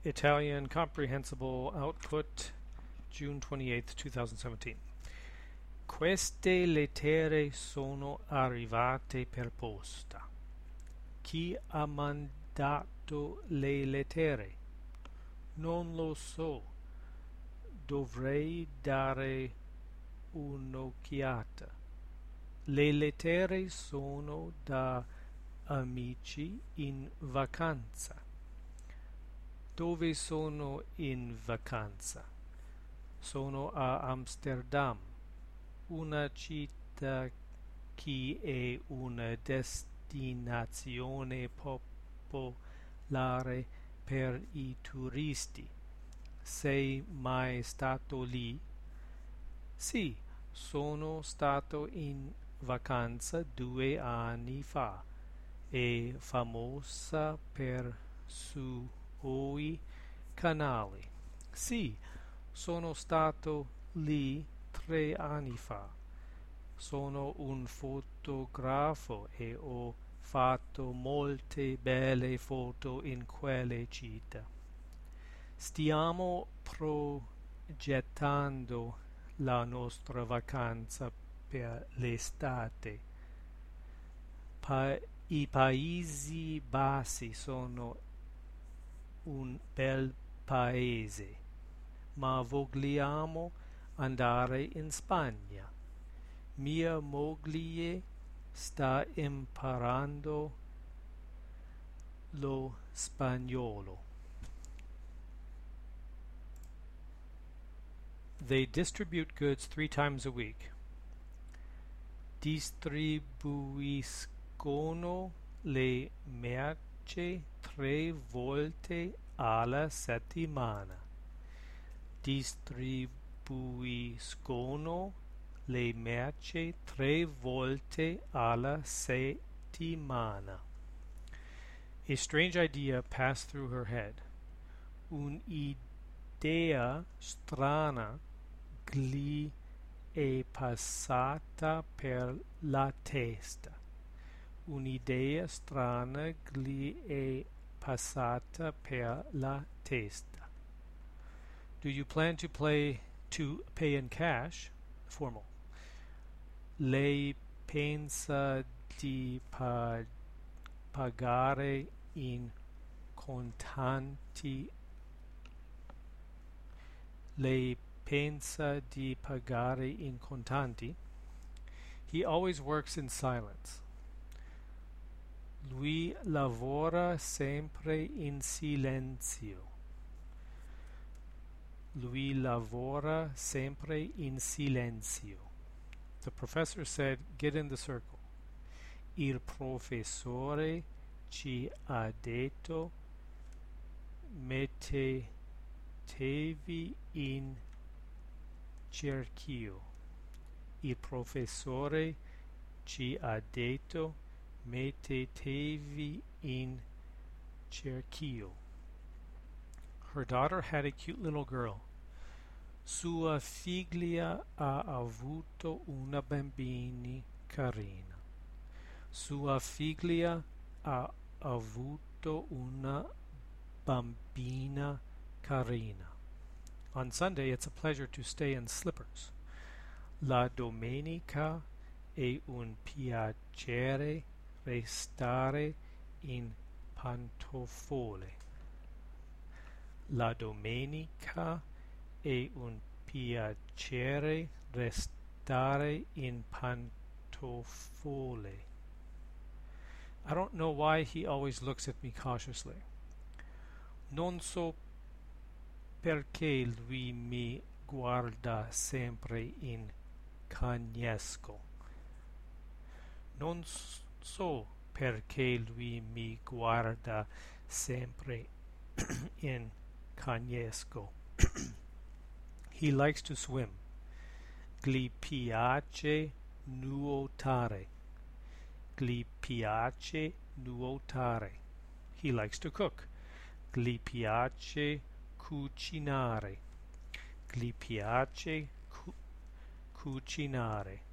Italian Comprehensible Output, June 28th, 2017. Queste lettere sono arrivate per posta. Chi ha mandato le lettere? Non lo so. Dovrei dare un'occhiata. Le lettere sono da amici in vacanza. Dove sono in vacanza? Sono a Amsterdam, una città che è una destinazione popolare per i turisti. Sei mai stato lì? Sì, sono stato in vacanza 2 anni fa. È famosa per suoi canali. Sì, sono stato lì 3 anni fa. Sono un fotografo e ho fatto molte belle foto in quelle città. Stiamo progettando la nostra vacanza per l'estate. I Paesi Bassi sono un bel paese, ma vogliamo andare in Spagna. Mia moglie sta imparando lo spagnolo. They distribute goods 3 times a week. Distribuiscono le merci 3 volte alla settimana. Distribuiscono le merci 3 volte alla settimana. A strange idea passed through her head. Un'idea strana gli è passata per la testa. Un'idea strana gli è passata per la testa. Do you plan to pay in cash? Formal. Lei pensa di pagare in contanti? Lei pensa di pagare in contanti? He always works in silence. Lui lavora sempre in silenzio. Lui lavora sempre in silenzio. The professor said, "Get in the circle." Il professore ci ha detto, mettetevi in cerchio. Il professore ci ha detto, mettetevi in cerchio. Her daughter had a cute little girl. Sua figlia ha avuto una bambina carina. Sua figlia ha avuto una bambina carina. On Sunday, it's a pleasure to stay in slippers. La domenica è un piacere restare in pantofole. La domenica è un piacere restare in pantofole. I don't know why he always looks at me cautiously. Non so perché lui mi guarda sempre in cagnesco. Non so perché lui mi guarda sempre in cagnesco. He likes to swim. Gli piace nuotare. Gli piace nuotare. He likes to cook. Gli piace cucinare. Gli piace cucinare.